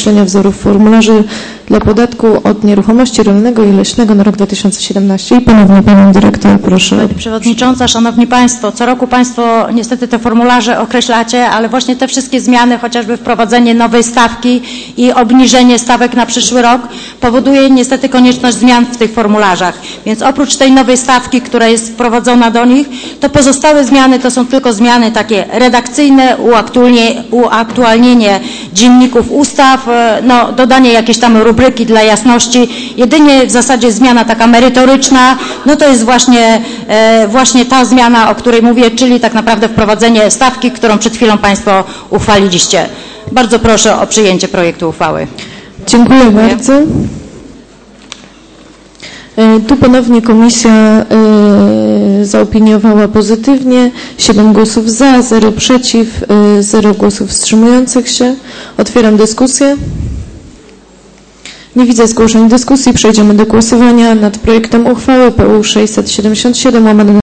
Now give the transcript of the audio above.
uproszczenia wzorów formularzy dla podatku od nieruchomości rolnego i leśnego na rok 2017. I ponownie Panią Dyrektor, proszę. Pani Przewodnicząca, Szanowni Państwo, co roku Państwo niestety te formularze określacie, ale właśnie te wszystkie zmiany, chociażby wprowadzenie nowej stawki i obniżenie stawek na przyszły rok powoduje niestety konieczność zmian w tych formularzach. Więc oprócz tej nowej stawki, która jest wprowadzona do nich, to pozostałe zmiany to są tylko zmiany takie redakcyjne, uaktualnienie dzienników ustaw, no, dodanie jakiejś tam rubryki dla jasności. Jedynie w zasadzie zmiana taka merytoryczna, no to jest właśnie ta zmiana, o której mówię, czyli tak naprawdę wprowadzenie stawki, którą przed chwilą Państwo uchwaliliście. Bardzo proszę o przyjęcie projektu uchwały. Dziękuję bardzo. Tu ponownie komisja zaopiniowała pozytywnie. 7 głosów za, 0 przeciw, 0 głosów wstrzymujących się. Otwieram dyskusję. Nie widzę zgłoszeń dyskusji. Przejdziemy do głosowania nad projektem uchwały PU 677 łamane